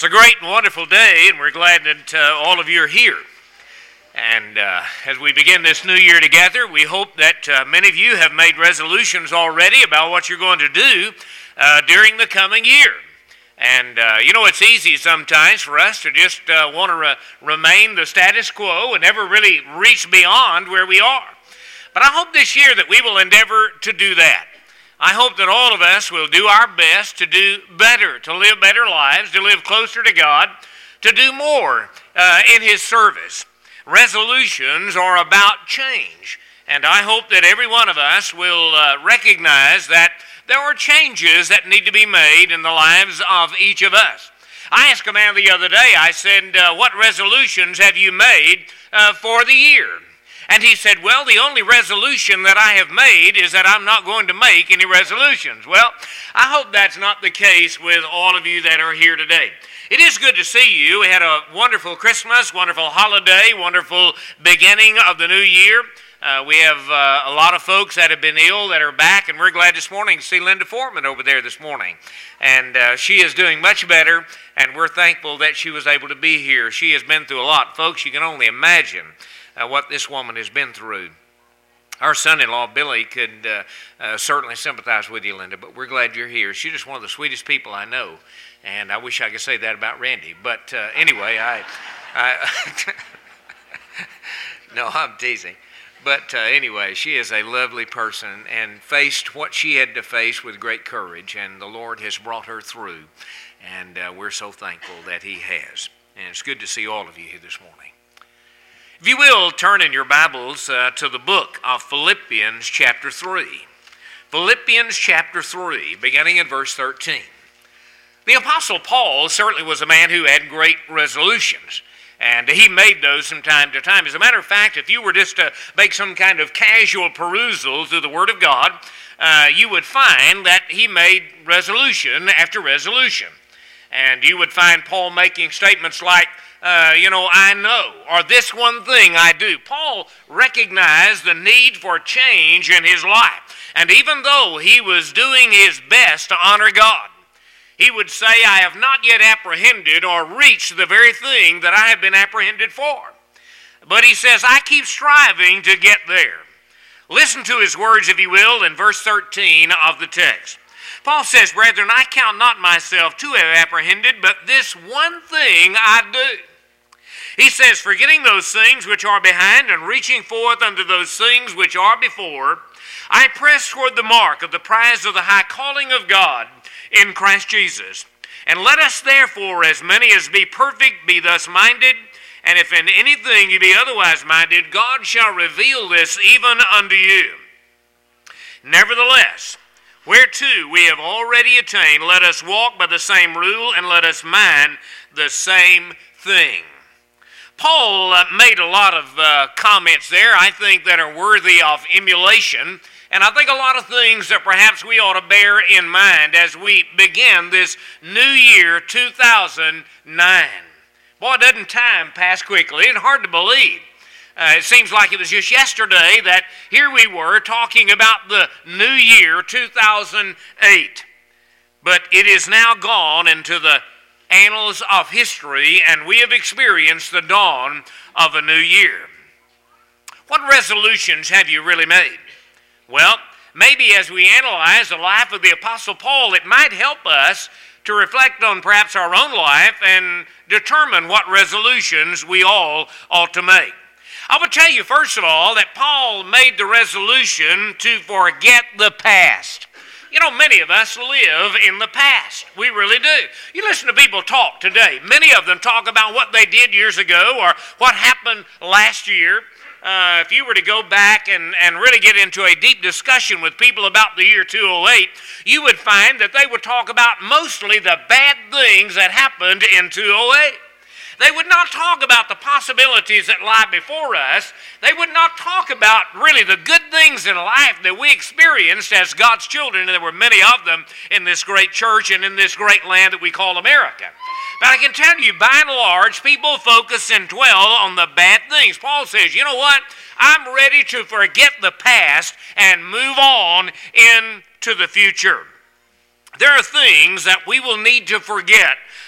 It's a great and wonderful day, and we're glad that all of you are here. And as we begin this new year together, we hope that many of you have made resolutions already about what you're going to do during the coming year. And it's easy sometimes for us to just want to remain the status quo and never really reach beyond where we are. But I hope this year that we will endeavor to do that. I hope that all of us will do our best to do better, to live better lives, to live closer to God, to do more in His service. Resolutions are about change, and I hope that every one of us will recognize that there are changes that need to be made in the lives of each of us. I asked a man the other day, I said, what resolutions have you made for the year? And he said, well, the only resolution that I have made is that I'm not going to make any resolutions. Well, I hope that's not the case with all of you that are here today. It is good to see you. We had a wonderful Christmas, wonderful holiday, wonderful beginning of the new year. We have a lot of folks that have been ill that are back, and we're glad this morning to see Linda Foreman over there this morning. And she is doing much better, and we're thankful that she was able to be here. She has been through a lot. Folks, you can only imagine what this woman has been through. Our son-in-law, Billy, could certainly sympathize with you, Linda, but we're glad you're here. She's just one of the sweetest people I know, and I wish I could say that about Randy. But anyway, no, I'm teasing. But anyway, she is a lovely person and faced what she had to face with great courage, and the Lord has brought her through, and we're so thankful that He has. And it's good to see all of you here this morning. If you will, turn in your Bibles to the book of Philippians chapter 3. Philippians chapter 3, beginning in verse 13. The Apostle Paul certainly was a man who had great resolutions, and he made those from time to time. As a matter of fact, if you were just to make some kind of casual perusal through the Word of God, you would find that he made resolution after resolution. And you would find Paul making statements like, I know, or this one thing I do. Paul recognized the need for change in his life. And even though he was doing his best to honor God, he would say, I have not yet apprehended or reached the very thing that I have been apprehended for. But he says, I keep striving to get there. Listen to his words, if you will, in verse 13 of the text. Paul says, brethren, I count not myself to have apprehended, but this one thing I do. He says, forgetting those things which are behind and reaching forth unto those things which are before, I press toward the mark of the prize of the high calling of God in Christ Jesus. And let us therefore, as many as be perfect, be thus minded, and if in anything you be otherwise minded, God shall reveal this even unto you. Nevertheless, whereto we have already attained, let us walk by the same rule, and let us mind the same thing. Paul made a lot of comments there, I think, that are worthy of emulation, and I think a lot of things that perhaps we ought to bear in mind as we begin this new year, 2009. Boy, doesn't time pass quickly? It's hard to believe. It seems like it was just yesterday that here we were talking about the new year, 2008. But it is now gone into the annals of history, and we have experienced the dawn of a new year. What resolutions have you really made? Well, maybe as we analyze the life of the Apostle Paul, it might help us to reflect on perhaps our own life and determine what resolutions we all ought to make. I will tell you, first of all, that Paul made the resolution to forget the past. You know, many of us live in the past. We really do. You listen to people talk today. Many of them talk about what they did years ago or what happened last year. If you were to go back and really get into a deep discussion with people about the year 2008, you would find that they would talk about mostly the bad things that happened in 2008. They would not talk about the possibilities that lie before us. They would not talk about really the good things in life that we experienced as God's children, and there were many of them in this great church and in this great land that we call America. But I can tell you, by and large, people focus and dwell on the bad things. Paul says, you know what? I'm ready to forget the past and move on into the future. There are things that we will need to forget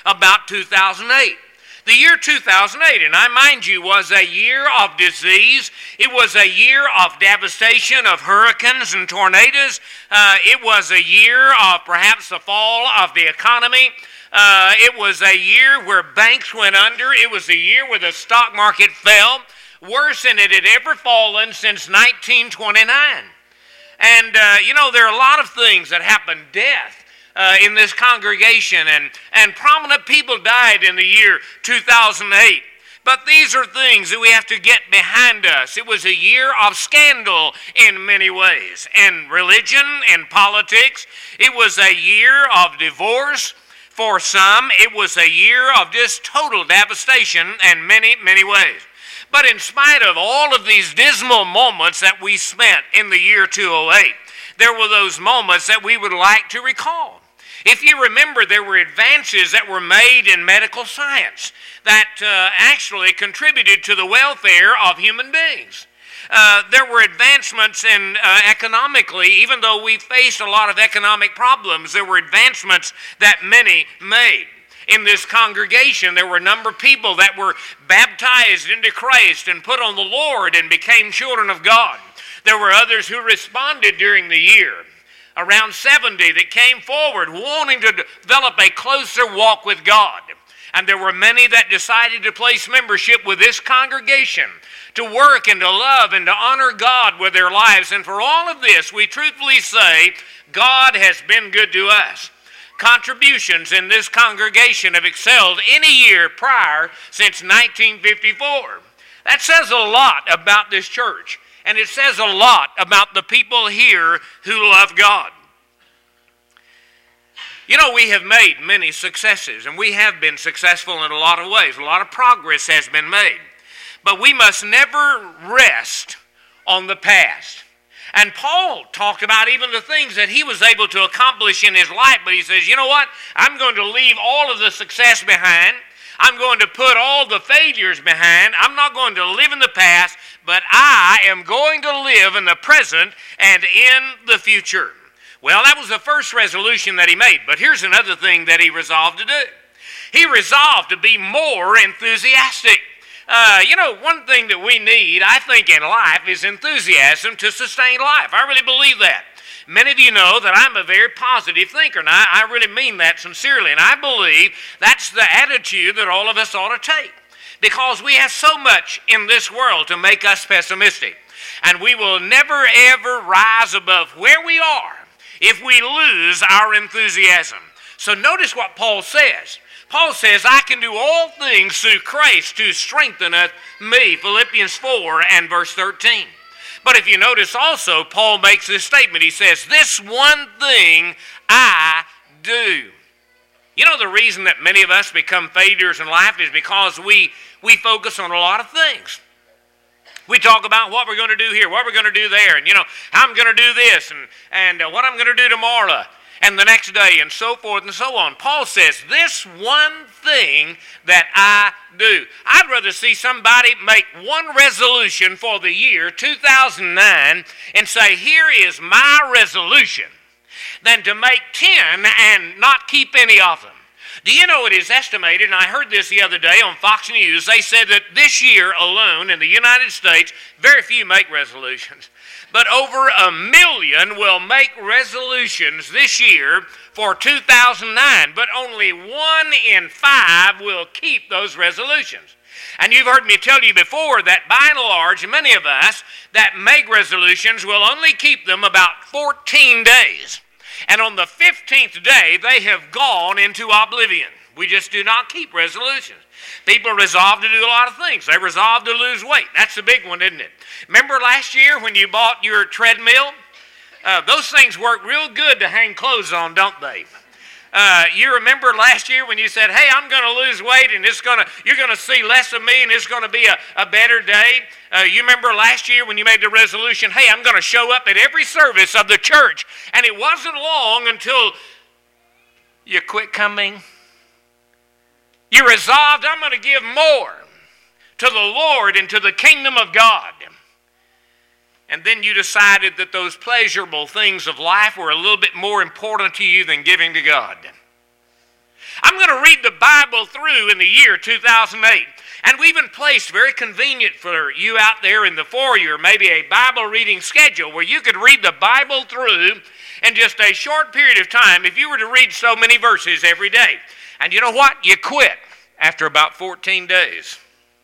about 2008. The year 2008, and I mind you, was a year of disease. It was a year of devastation, of hurricanes and tornadoes. It was a year of perhaps the fall of the economy. It was a year where banks went under. It was a year where the stock market fell, worse than it had ever fallen since 1929. And, there are a lot of things that happened. Death in this congregation, and prominent people died in the year 2008. But these are things that we have to get behind us. It was a year of scandal in many ways. In religion, in politics, it was a year of divorce. For some, it was a year of just total devastation in many, many ways. But in spite of all of these dismal moments that we spent in the year 2008, there were those moments that we would like to recall. If you remember, there were advances that were made in medical science that actually contributed to the welfare of human beings. There were advancements in economically, even though we faced a lot of economic problems, there were advancements that many made. In this congregation, there were a number of people that were baptized into Christ and put on the Lord and became children of God. There were others who responded during the year, around 70, that came forward wanting to develop a closer walk with God. And there were many that decided to place membership with this congregation to work and to love and to honor God with their lives. And for all of this, we truthfully say, God has been good to us. Contributions in this congregation have excelled any year prior since 1954. That says a lot about this church. And it says a lot about the people here who love God. We have made many successes, and we have been successful in a lot of ways. A lot of progress has been made. But we must never rest on the past. And Paul talked about even the things that he was able to accomplish in his life, but he says, you know what? I'm going to leave all of the success behind. I'm going to put all the failures behind. I'm not going to live in the past, but I am going to live in the present and in the future. Well, that was the first resolution that he made, but here's another thing that he resolved to do. He resolved to be more enthusiastic. One thing that we need, I think, in life is enthusiasm to sustain life. I really believe that. Many of you know that I'm a very positive thinker, and I really mean that sincerely, and I believe that's the attitude that all of us ought to take, because we have so much in this world to make us pessimistic, and we will never, ever rise above where we are if we lose our enthusiasm. So notice what Paul says. Paul says, I can do all things through Christ who strengtheneth me, Philippians 4 and verse 13. But if you notice also, Paul makes this statement. He says, this one thing I do. The reason that many of us become failures in life is because we focus on a lot of things. We talk about what we're going to do here, what we're going to do there, and how I'm going to do this, and what I'm going to do tomorrow, and the next day, and so forth and so on. Paul says, this one thing that I do. I'd rather see somebody make one resolution for the year 2009 and say, here is my resolution, than to make 10 and not keep any of them. Do you know it is estimated, and I heard this the other day on Fox News, they said that this year alone in the United States, very few make resolutions, but over 1 million will make resolutions this year for 2009, but only 1 in 5 will keep those resolutions. And you've heard me tell you before that by and large, many of us that make resolutions will only keep them about 14 days. And on the 15th day, they have gone into oblivion. We just do not keep resolutions. People resolve to do a lot of things. They resolve to lose weight. That's the big one, isn't it? Remember last year when you bought your treadmill? Those things work real good to hang clothes on, don't they? You remember last year when you said, hey, I'm going to lose weight and you're going to see less of me and it's going to be a better day. You remember last year when you made the resolution, hey, I'm going to show up at every service of the church. And it wasn't long until you quit coming. You resolved, I'm going to give more to the Lord and to the kingdom of God. And then you decided that those pleasurable things of life were a little bit more important to you than giving to God. I'm going to read the Bible through in the year 2008. And we even placed, very convenient for you out there in the foyer, maybe a Bible reading schedule where you could read the Bible through in just a short period of time if you were to read so many verses every day. And you know what? You quit after about 14 days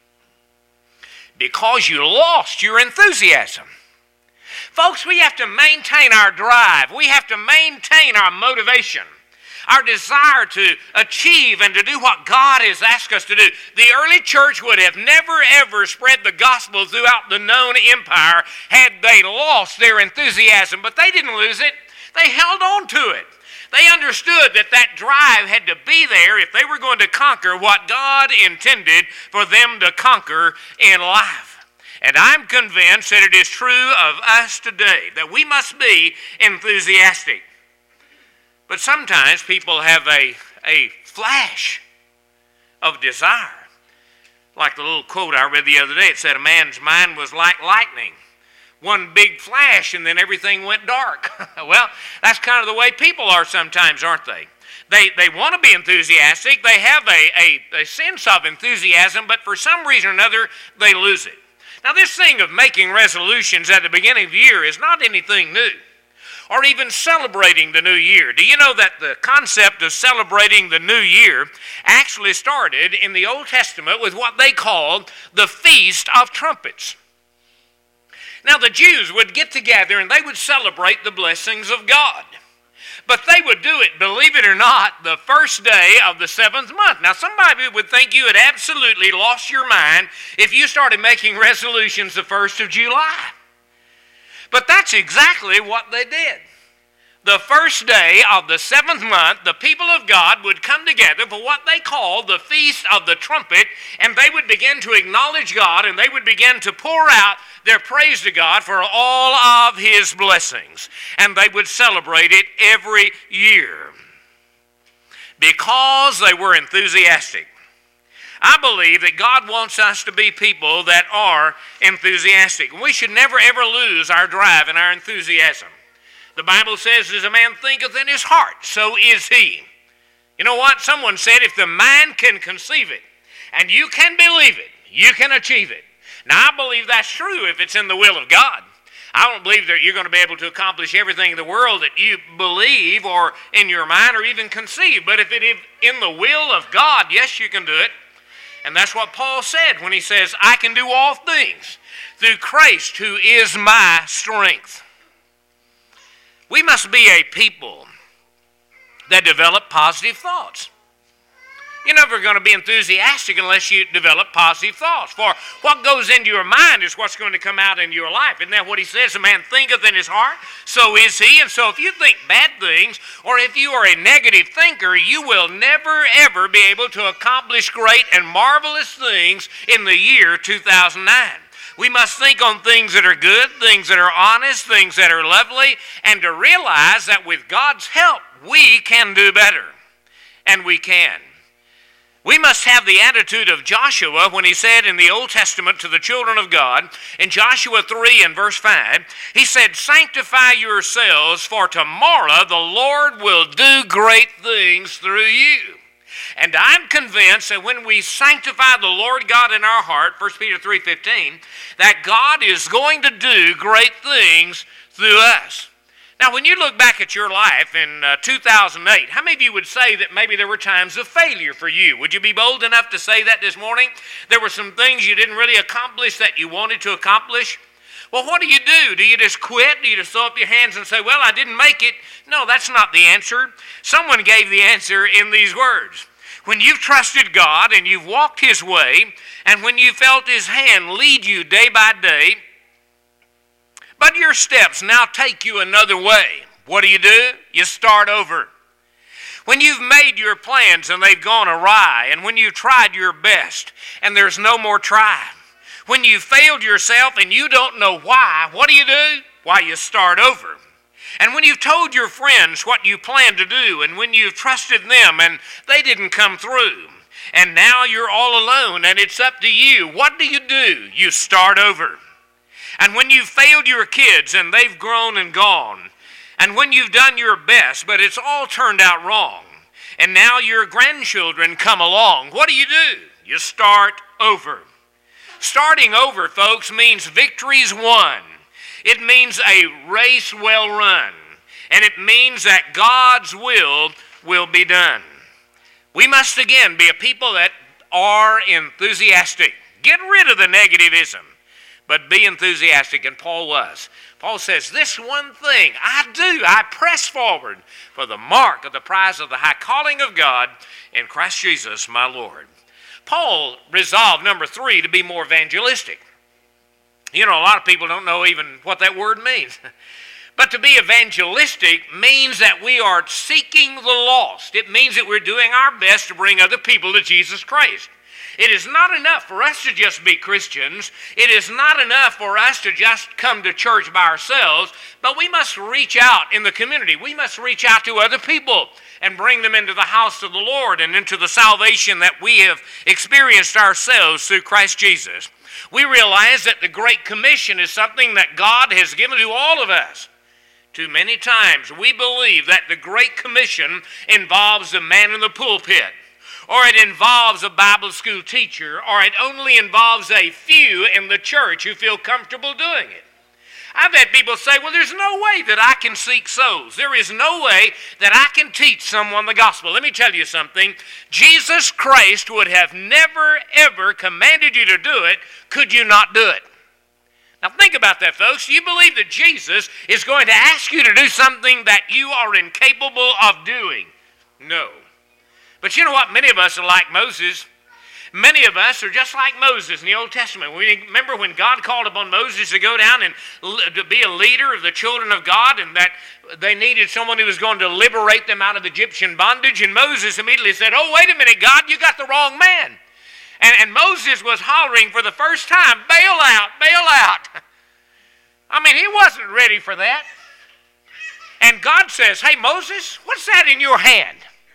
because you lost your enthusiasm. Folks, we have to maintain our drive. We have to maintain our motivation, our desire to achieve and to do what God has asked us to do. The early church would have never ever spread the gospel throughout the known empire had they lost their enthusiasm, but they didn't lose it. They held on to it. They understood that that drive had to be there if they were going to conquer what God intended for them to conquer in life. And I'm convinced that it is true of us today, that we must be enthusiastic. But sometimes people have a flash of desire. Like the little quote I read the other day, it said, a man's mind was like lightning. One big flash and then everything went dark. Well, that's kind of the way people are sometimes, aren't they? They want to be enthusiastic. They have a sense of enthusiasm, but for some reason or another, they lose it. Now, this thing of making resolutions at the beginning of the year is not anything new, or even celebrating the new year. Do you know that the concept of celebrating the new year actually started in the Old Testament with what they called the Feast of Trumpets? Now, the Jews would get together and they would celebrate the blessings of God. But they would do it, believe it or not, the first day of the 7th month. Now, somebody would think you had absolutely lost your mind if you started making resolutions the 1st of July. But that's exactly what they did. The first day of the 7th month, the people of God would come together for what they called the Feast of the Trumpet, and they would begin to acknowledge God, and they would begin to pour out their praise to God for all of His blessings. And they would celebrate it every year because they were enthusiastic. I believe that God wants us to be people that are enthusiastic. We should never ever lose our drive and our enthusiasm. The Bible says, as a man thinketh in his heart, so is he. You know what? Someone said, if the mind can conceive it, and you can believe it, you can achieve it. Now, I believe that's true if it's in the will of God. I don't believe that you're going to be able to accomplish everything in the world that you believe or in your mind or even conceive. But if it is in the will of God, yes, you can do it. And that's what Paul said when he says, I can do all things through Christ who is my strength. We must be a people that develop positive thoughts. You're never going to be enthusiastic unless you develop positive thoughts. For what goes into your mind is what's going to come out in your life. Isn't that what he says? A man thinketh in his heart, so is he. And so if you think bad things, or if you are a negative thinker, you will never, ever be able to accomplish great and marvelous things in the year 2009. We must think on things that are good, things that are honest, things that are lovely, and to realize that with God's help, we can do better. And we can. We must have the attitude of Joshua when he said in the Old Testament to the children of God, in Joshua 3 and verse 5, he said, sanctify yourselves, for tomorrow the Lord will do great things through you. And I'm convinced that when we sanctify the Lord God in our heart, 1 Peter 3:15, that God is going to do great things through us. Now, when you look back at your life in 2008, how many of you would say that maybe there were times of failure for you? Would you be bold enough to say that this morning? There were some things you didn't really accomplish that you wanted to accomplish? Well, what do? Do you just quit? Do you just throw up your hands and say, well, I didn't make it? No, that's not the answer. Someone gave the answer in these words. When you've trusted God and you've walked His way, and when you felt His hand lead you day by day, but your steps now take you another way, what do? You start over. When you've made your plans and they've gone awry, and when you've tried your best and there's no more try, when you've failed yourself and you don't know why, what do? Why, you start over. And when you've told your friends what you plan to do, and when you've trusted them and they didn't come through, and now you're all alone and it's up to you, what do? You start over. And when you've failed your kids and they've grown and gone, and when you've done your best but it's all turned out wrong, and now your grandchildren come along. What do? You start over. Starting over, folks, means victories won. It means a race well run. And it means that God's will be done. We must again be a people that are enthusiastic. Get rid of the negativism, but be enthusiastic, and Paul was. Paul says, this one thing I do, I press forward for the mark of the prize of the high calling of God in Christ Jesus my Lord. Paul resolved, number 3, to be more evangelistic. You know, a lot of people don't know even what that word means. But to be evangelistic means that we are seeking the lost. It means that we're doing our best to bring other people to Jesus Christ. It is not enough for us to just be Christians. It is not enough for us to just come to church by ourselves, but we must reach out in the community. We must reach out to other people and bring them into the house of the Lord and into the salvation that we have experienced ourselves through Christ Jesus. We realize that the Great Commission is something that God has given to all of us. Too many times we believe that the Great Commission involves a man in the pulpit, or it involves a Bible school teacher, or it only involves a few in the church who feel comfortable doing it. I've had people say, well, there's no way that I can seek souls. There is no way that I can teach someone the gospel. Let me tell you something. Jesus Christ would have never, ever commanded you to do it, could you not do it? Now think about that, folks. You believe that Jesus is going to ask you to do something that you are incapable of doing? No. But you know what? Many of us are like Moses. Many of us are just like Moses in the Old Testament. We remember when God called upon Moses to go down and to be a leader of the children of God, and that they needed someone who was going to liberate them out of Egyptian bondage. And Moses immediately said, oh, wait a minute, God, you got the wrong man. And Moses was hollering for the first time, bail out, bail out. I mean, he wasn't ready for that. And God says, hey, Moses, what's that in your hand?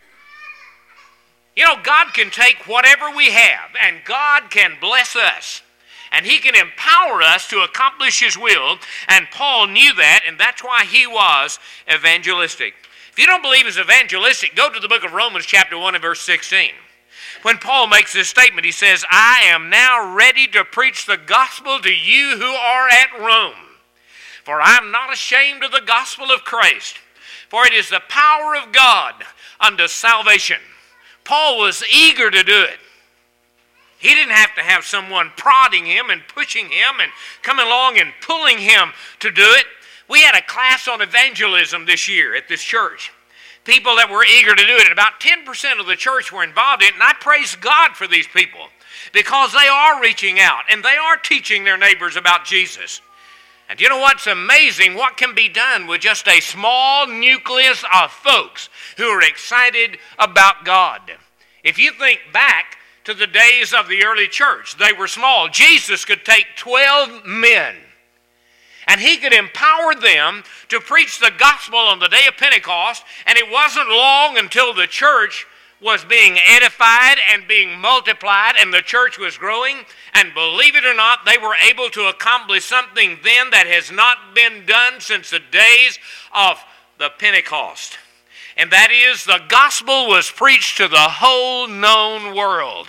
You know, God can take whatever we have, and God can bless us. And he can empower us to accomplish his will. And Paul knew that, and that's why he was evangelistic. If you don't believe he's evangelistic, go to the book of Romans chapter 1 and verse 16. When Paul makes this statement, he says, I am now ready to preach the gospel to you who are at Rome. For I am not ashamed of the gospel of Christ, for it is the power of God unto salvation. Paul was eager to do it. He didn't have to have someone prodding him and pushing him and coming along and pulling him to do it. We had a class on evangelism this year at this church. People that were eager to do it. And about 10% of the church were involved in it. And I praise God for these people because they are reaching out and they are teaching their neighbors about Jesus. And you know what's amazing? What can be done with just a small nucleus of folks who are excited about God? If you think back to the days of the early church, they were small. Jesus could take 12 men and he could empower them to preach the gospel on the day of Pentecost, and it wasn't long until the church was being edified and being multiplied and the church was growing. And believe it or not, they were able to accomplish something then that has not been done since the days of the Pentecost. And that is, the gospel was preached to the whole known world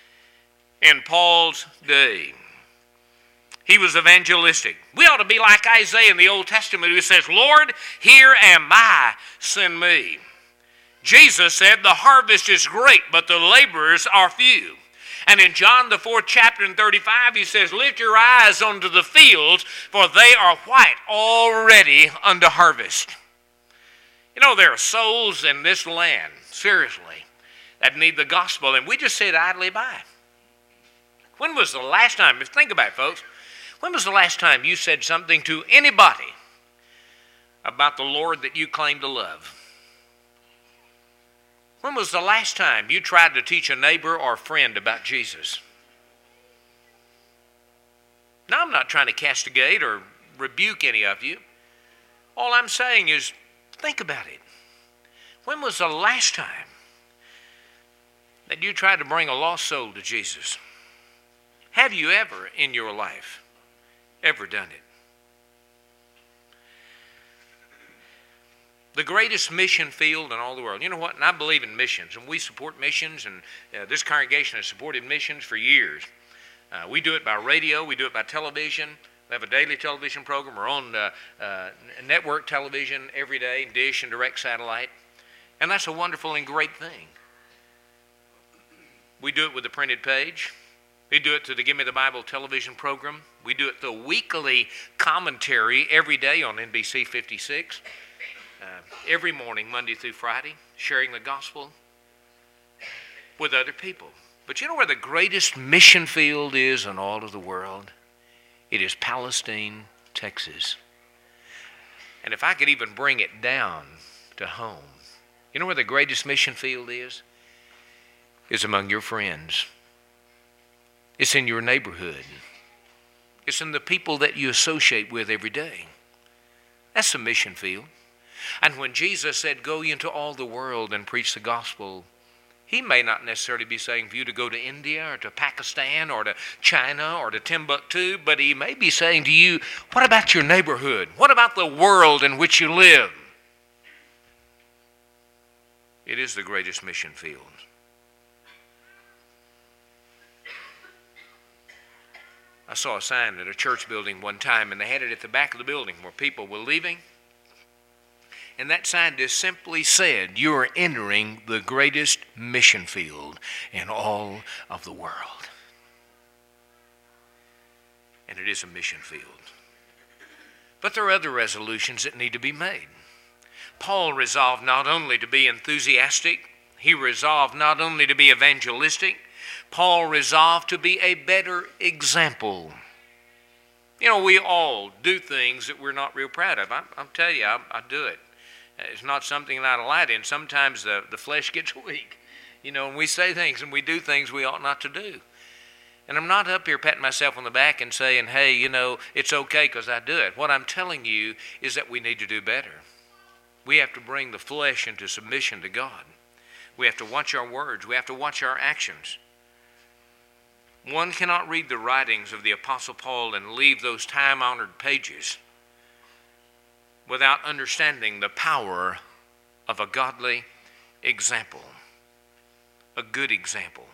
in Paul's day. He was evangelistic. We ought to be like Isaiah in the Old Testament who says, Lord, here am I, send me. Jesus said, the harvest is great, but the laborers are few. And in John the 4th chapter and 35, he says, lift your eyes unto the fields, for they are white already unto harvest. You know, there are souls in this land, seriously, that need the gospel, and we just sit idly by. When was the last time, think about it, folks, when was the last time you said something to anybody about the Lord that you claim to love? When was the last time you tried to teach a neighbor or a friend about Jesus? Now, I'm not trying to castigate or rebuke any of you. All I'm saying is, think about it. When was the last time that you tried to bring a lost soul to Jesus? Have you ever in your life ever done it? The greatest mission field in all the world. You know what? And I believe in missions, and we support missions, and this congregation has supported missions for years. We do it by radio. We do it by television. We have a daily television program. We're on network television every day, dish and direct satellite. And that's a wonderful and great thing. We do it with the printed page. We do it through the Give Me the Bible television program. We do it the weekly commentary every day on NBC 56. Every morning, Monday through Friday, sharing the gospel with other people. But you know where the greatest mission field is in all of the world? It is Palestine, Texas. And if I could even bring it down to home, you know where the greatest mission field is? It's among your friends. It's in your neighborhood. It's in the people that you associate with every day. That's the mission field. And when Jesus said, go into all the world and preach the gospel, he may not necessarily be saying for you to go to India or to Pakistan or to China or to Timbuktu, but he may be saying to you, what about your neighborhood? What about the world in which you live? It is the greatest mission field. I saw a sign at a church building one time, and they had it at the back of the building where people were leaving. And that sign just simply said, you are entering the greatest mission field in all of the world. And it is a mission field. But there are other resolutions that need to be made. Paul resolved not only to be enthusiastic, he resolved not only to be evangelistic, Paul resolved to be a better example. You know, we all do things that we're not real proud of. I'll tell you, I do it. It's not something that I delight in. Sometimes the flesh gets weak, you know, and we say things and we do things we ought not to do. And I'm not up here patting myself on the back and saying, hey, you know, it's okay because I do it. What I'm telling you is that we need to do better. We have to bring the flesh into submission to God. We have to watch our words. We have to watch our actions. One cannot read the writings of the Apostle Paul and leave those time-honored pages without understanding the power of a godly example, a good example.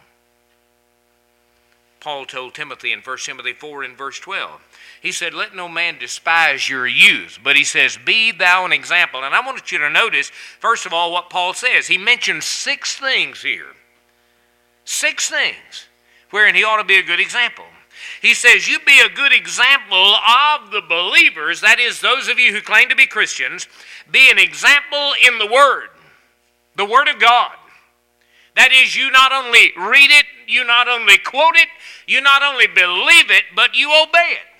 Paul told Timothy in 1 Timothy 4 and verse 12, he said, let no man despise your youth, but he says, be thou an example. And I want you to notice, first of all, what Paul says. He mentions 6 things here. 6 things wherein he ought to be a good example. He says, you be a good example of the believers, that is, those of you who claim to be Christians, be an example in the Word of God. That is, you not only read it, you not only quote it, you not only believe it, but you obey it.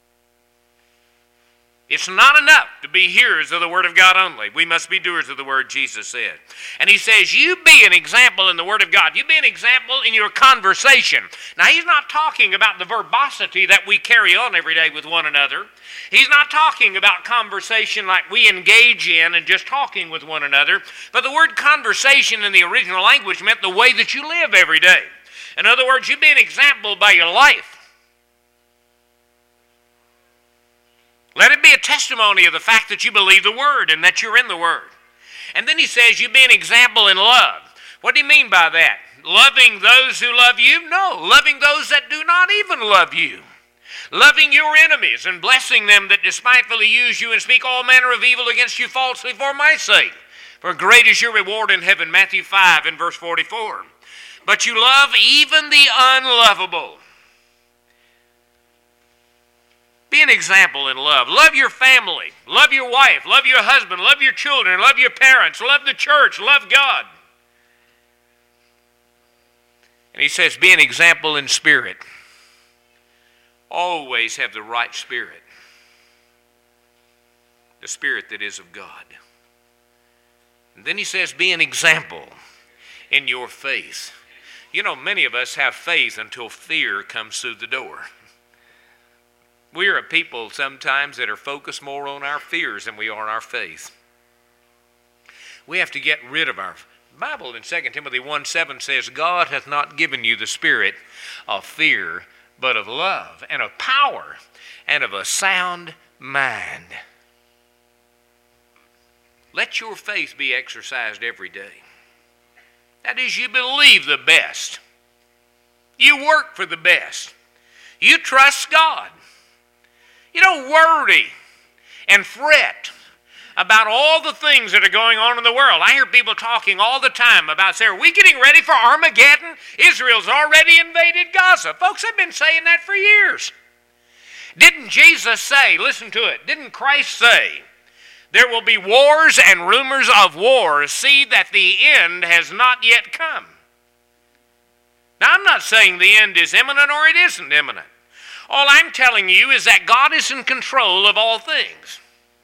It's not enough to be hearers of the Word of God only. We must be doers of the Word, Jesus said. And he says, you be an example in the Word of God. You be an example in your conversation. Now, he's not talking about the verbosity that we carry on every day with one another. He's not talking about conversation like we engage in and just talking with one another. But the word conversation in the original language meant the way that you live every day. In other words, you be an example by your life. Let it be a testimony of the fact that you believe the Word and that you're in the Word. And then he says you be an example in love. What do you mean by that? Loving those who love you? No, loving those that do not even love you. Loving your enemies and blessing them that despitefully use you and speak all manner of evil against you falsely for my sake. For great is your reward in heaven, Matthew 5 and verse 44. But you love even the unlovable. Be an example in love. Love your family. Love your wife. Love your husband. Love your children. Love your parents. Love the church. Love God. And he says, be an example in spirit. Always have the right spirit. The spirit that is of God. And then he says, be an example in your faith. You know, many of us have faith until fear comes through the door. We are a people sometimes that are focused more on our fears than we are on our faith. We have to get rid of our... The Bible in 2 Timothy 1:7 says, God hath not given you the spirit of fear, but of love and of power and of a sound mind. let your faith be exercised every day. That is, you believe the best. You work for the best. You trust God. You don't worry and fret about all the things that are going on in the world. I hear people talking all the time about, say, are we getting ready for Armageddon? Israel's already invaded Gaza. Folks, I've been saying that for years. Didn't Jesus say, listen to it, didn't Christ say, there will be wars and rumors of wars. See that the end has not yet come. Now, I'm not saying the end is imminent or it isn't imminent. All I'm telling you is that God is in control of all things.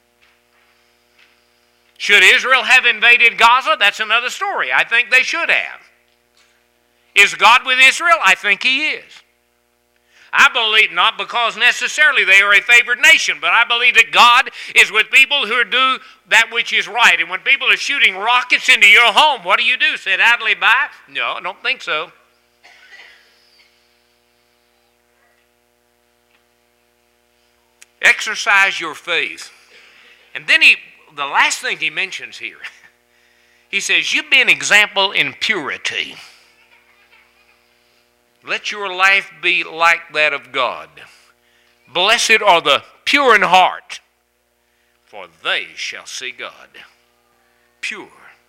Should Israel have invaded Gaza? That's another story. I think they should have. Is God with Israel? I think He is. I believe, not because necessarily they are a favored nation, but I believe that God is with people who do that which is right. And when people are shooting rockets into your home, what do? Sit idly by? No, I don't think so. Exercise your faith. And then the last thing he mentions here, he says, you be an example in purity. Let your life be like that of God. Blessed are the pure in heart, for they shall see God. Pure.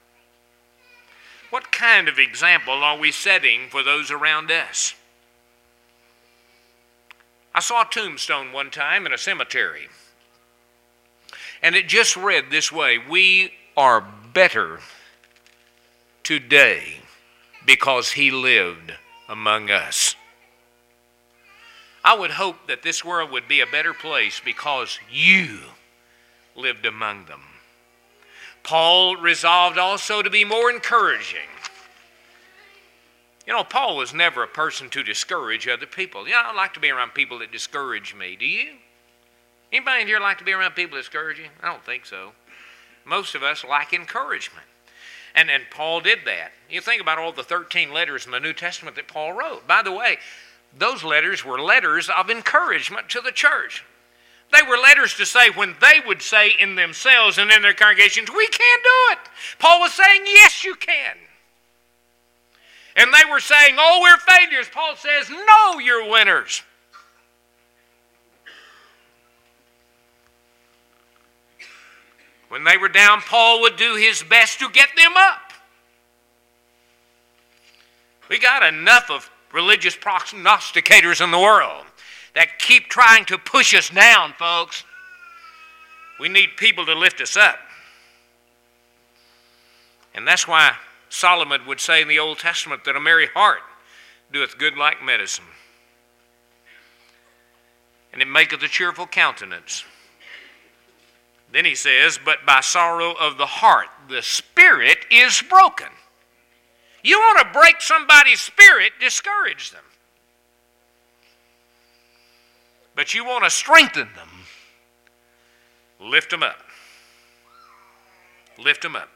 What kind of example are we setting for those around us? I saw a tombstone one time in a cemetery, and it just read this way: we are better today because He lived among us. I would hope that this world would be a better place because you lived among them. Paul resolved also to be more encouraging. You know, Paul was never a person to discourage other people. You know, I don't like to be around people that discourage me. Do you? Anybody in here like to be around people that discourage you? I don't think so. Most of us like encouragement. And Paul did that. You think about all the 13 letters in the New Testament that Paul wrote. By the way, those letters were letters of encouragement to the church. They were letters to say when they would say in themselves and in their congregations, we can't do it. Paul was saying, yes, you can. And they were saying, oh, we're failures. Paul says, no, you're winners. When they were down, Paul would do his best to get them up. We got enough of religious prognosticators in the world that keep trying to push us down, folks. We need people to lift us up. And that's why Solomon would say in the Old Testament that a merry heart doeth good like medicine, and it maketh a cheerful countenance. Then he says, but by sorrow of the heart the spirit is broken. You want to break somebody's spirit, discourage them. But you want to strengthen them, lift them up. Lift them up.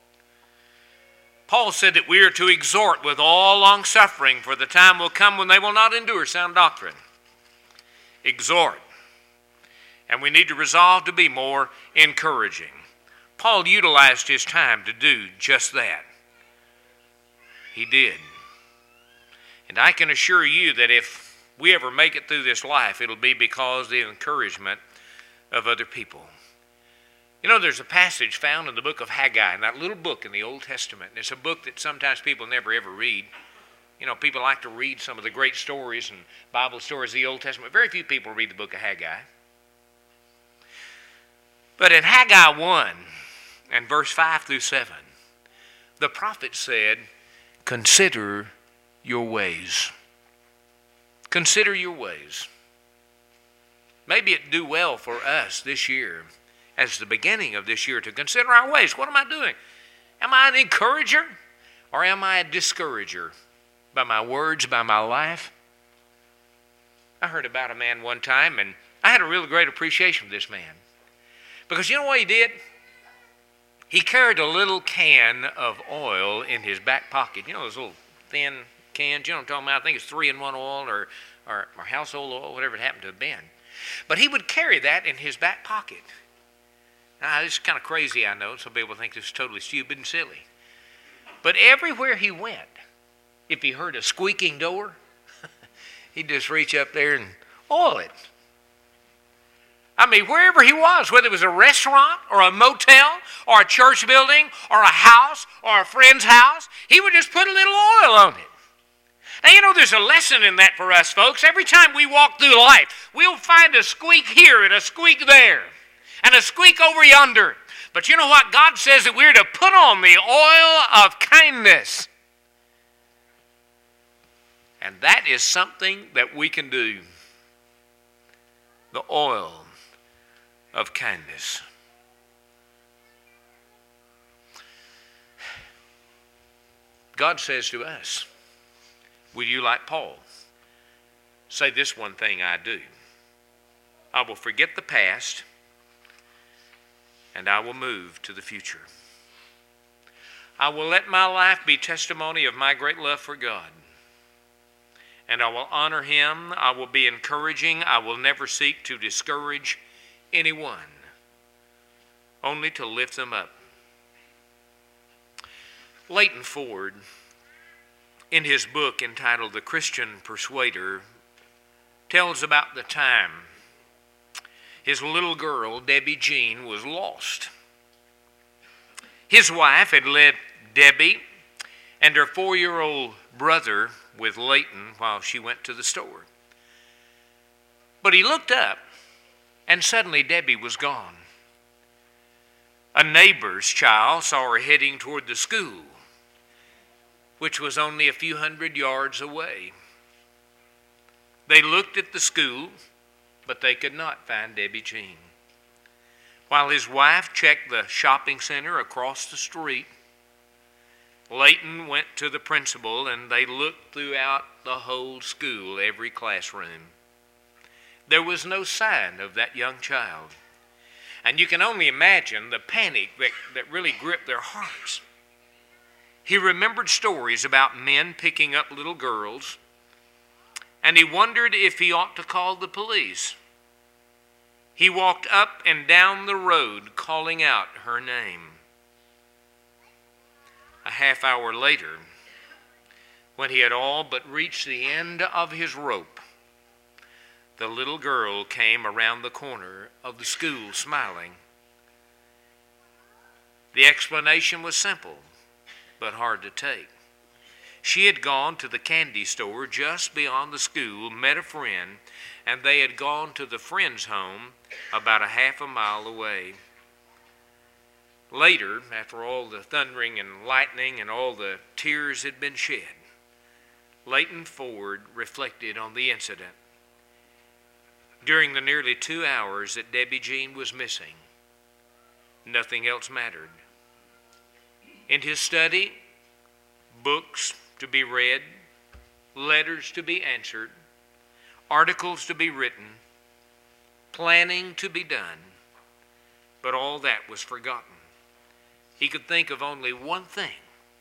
Paul said that we are to exhort with all longsuffering, for the time will come when they will not endure sound doctrine. Exhort. And we need to resolve to be more encouraging. Paul utilized his time to do just that. He did. And I can assure you that if we ever make it through this life, it'll be because of the encouragement of other people. You know, there's a passage found in the book of Haggai, in that little book in the Old Testament. And it's a book that sometimes people never ever read. You know, people like to read some of the great stories and Bible stories of the Old Testament. Very few people read the book of Haggai. But in Haggai 1 and verse 5 through 7, the prophet said, consider your ways. Consider your ways. Maybe it'd do well for us this year, as the beginning of this year, to consider our ways. What am I doing? Am I an encourager or am I a discourager? By my words, by my life? I heard about a man one time, and I had a real great appreciation for this man. Because you know what he did? He carried a little can of oil in his back pocket. You know those little thin cans? You know what I'm talking about? I think it's 3-in-1 oil or household oil, whatever it happened to have been. But he would carry that in his back pocket. Now, this is kind of crazy, I know. Some people think this is totally stupid and silly. But everywhere he went, if he heard a squeaking door, he'd just reach up there and oil it. I mean, wherever he was, whether it was a restaurant or a motel or a church building or a house or a friend's house, he would just put a little oil on it. Now, you know, there's a lesson in that for us, folks. Every time we walk through life, we'll find a squeak here and a squeak there and a squeak over yonder. But you know what? God says that we're to put on the oil of kindness. And that is something that we can do. The oil of kindness. God says to us, will you, like Paul, say this one thing I do? I will forget the past and I will move to the future. I will let my life be testimony of my great love for God. And I will honor Him. I will be encouraging. I will never seek to discourage anyone, only to lift them up. Leighton Ford, in his book entitled The Christian Persuader, tells about the time his little girl, Debbie Jean, was lost. His wife had left Debbie and her 4-year-old brother with Leighton while she went to the store. But he looked up, and suddenly Debbie was gone. A neighbor's child saw her heading toward the school, which was only a few hundred yards away. They looked at the school, but they could not find Debbie Jean. While his wife checked the shopping center across the street, Leighton went to the principal and they looked throughout the whole school, every classroom. There was no sign of that young child. And you can only imagine the panic that really gripped their hearts. He remembered stories about men picking up little girls, and he wondered if he ought to call the police. He walked up and down the road calling out her name. A half hour later, when he had all but reached the end of his rope, the little girl came around the corner of the school smiling. The explanation was simple, but hard to take. She had gone to the candy store just beyond the school, met a friend, and they had gone to the friend's home about a half a mile away. Later, after all the thundering and lightning and all the tears had been shed, Leighton Ford reflected on the incident. During the nearly 2 hours that Debbie Jean was missing, nothing else mattered. In his study, books to be read, letters to be answered, articles to be written, planning to be done, but all that was forgotten. He could think of only one thing,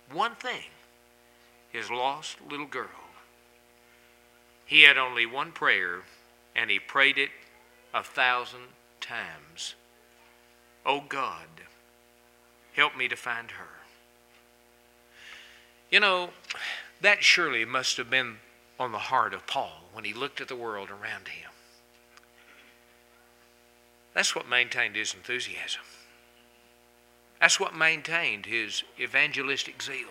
his lost little girl. He had only one prayer, and he prayed it 1,000 times. Oh God, help me to find her. You know, that surely must have been on the heart of Paul when he looked at the world around him. That's what maintained his enthusiasm. That's what maintained his evangelistic zeal.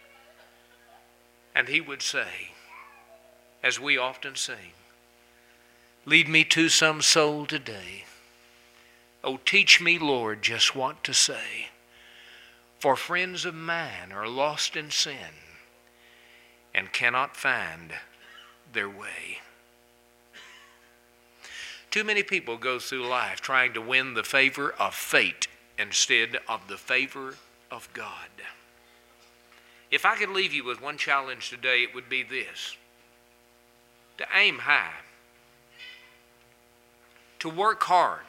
And he would say, as we often sing, lead me to some soul today. Oh, teach me, Lord, just what to say. For friends of mine are lost in sin and cannot find their way. Too many people go through life trying to win the favor of fate instead of the favor of God. If I could leave you with one challenge today, it would be this: to aim high, to work hard,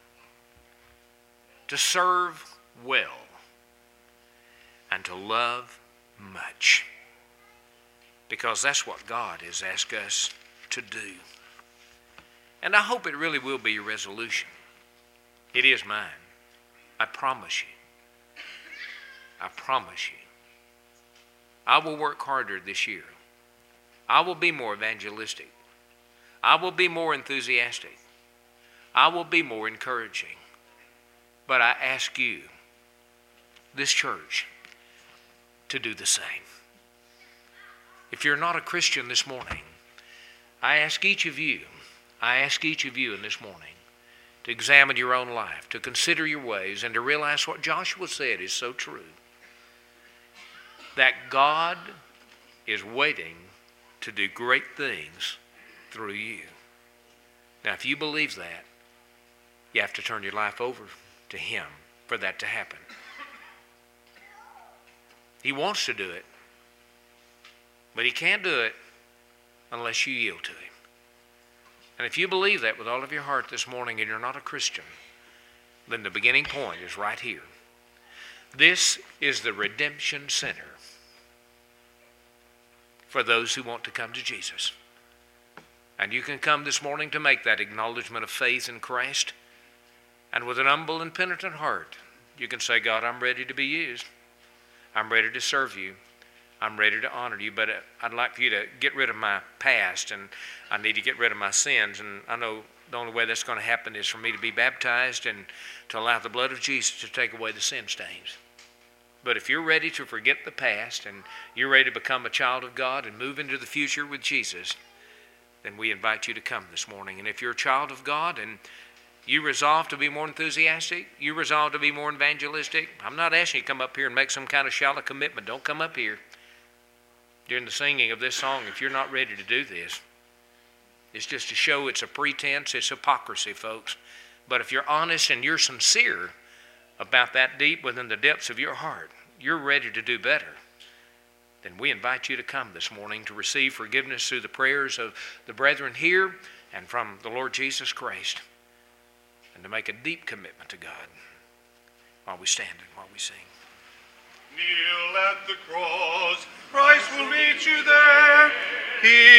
to serve well, and to love much. Because that's what God has asked us to do. And I hope it really will be your resolution. It is mine. I promise you. I promise you. I will work harder this year. I will be more evangelistic. I will be more enthusiastic. I will be more encouraging. But I ask you, this church, to do the same. If you're not a Christian this morning, I ask each of you in this morning to examine your own life, to consider your ways, and to realize what Joshua said is so true. That God is waiting to do great things through you. Now, if you believe that, you have to turn your life over to Him for that to happen. He wants to do it, but He can't do it unless you yield to Him. And if you believe that with all of your heart this morning and you're not a Christian, then the beginning point is right here. This is the redemption center for those who want to come to Jesus. And you can come this morning to make that acknowledgement of faith in Christ. And with an humble and penitent heart, you can say, God, I'm ready to be used. I'm ready to serve you. I'm ready to honor you, but I'd like for you to get rid of my past, and I need to get rid of my sins. And I know the only way that's going to happen is for me to be baptized and to allow the blood of Jesus to take away the sin stains. But if you're ready to forget the past and you're ready to become a child of God and move into the future with Jesus, then we invite you to come this morning. And if you're a child of God and you resolve to be more enthusiastic, you resolve to be more evangelistic, I'm not asking you to come up here and make some kind of shallow commitment. Don't come up here during the singing of this song if you're not ready to do this. It's just a show. It's a pretense. It's hypocrisy, folks. But if you're honest and you're sincere about that deep within the depths of your heart, you're ready to do better, then we invite you to come this morning to receive forgiveness through the prayers of the brethren here and from the Lord Jesus Christ, and to make a deep commitment to God while we stand and while we sing. Kneel at the cross, Christ will meet you there. He